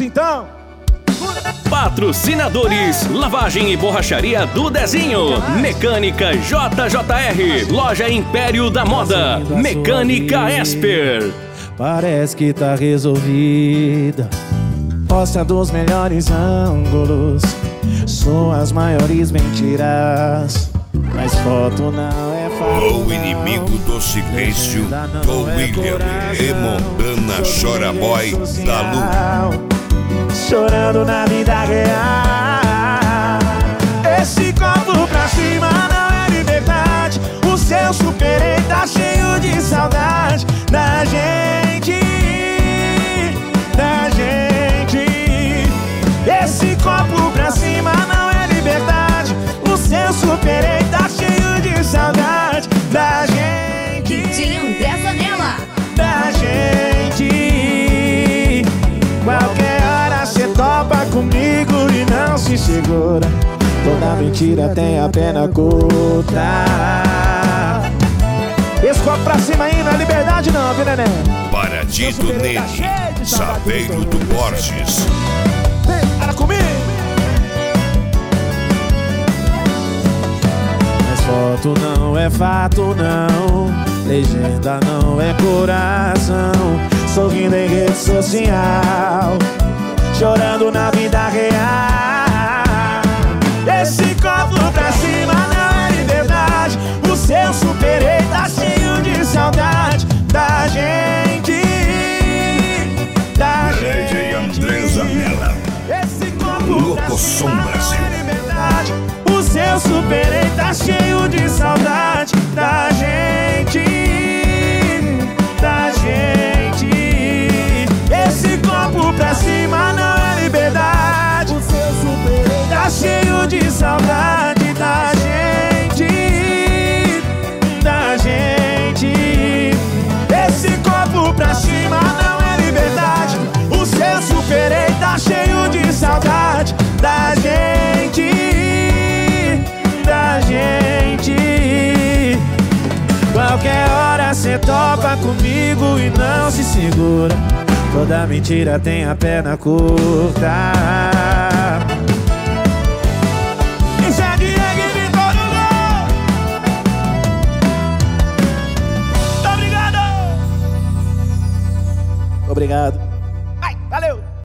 assim então. Patrocinadores: Lavagem e Borracharia do Dezinho, Mecânica JJR, Loja Império da Moda, Mecânica Esper. Parece que tá resolvida. Posta dos melhores ângulos, suas maiores mentiras. Mas foto não é fato. O inimigo do silêncio, do William e Montana Chora Boy da Lu. Chorando na vida real. Esse copo pra cima não é liberdade. O seu superei tá cheio de saudade da gente, da gente. Esse copo pra cima não é liberdade. O seu superei tá cheio de saudade da gente, DJ André Zanella. da gente. Qualquer hora cê topa comigo e não se segura. Toda mentira tem a pena curta. Esse copo pra cima aí não é liberdade não, viu, neném? Paradito Nene, Saveiro do Borges. Vem, para comigo. Mas foto não é fato não, legenda não é coração. Sorrindo em rede social, chorando na vida real. Esse copo pra cima não é liberdade. O seu superei tá cheio de saudade da gente, da DJ André gente. Zanella. Esse copo Locosom Brasil. não é liberdade. O seu superei tá cheio de saudade da gente, da gente. Esse copo pra cima não é liberdade. O seu superei tá cheio de saudade da gente, da gente. Esse copo pra cima não é liberdade. O seu superei tá cheio de saudade da gente, da gente. Qualquer hora cê topa comigo e não se segura. Toda mentira tem a perna curta. Isso é Diego e Vitor Hugo. Obrigado. Obrigado.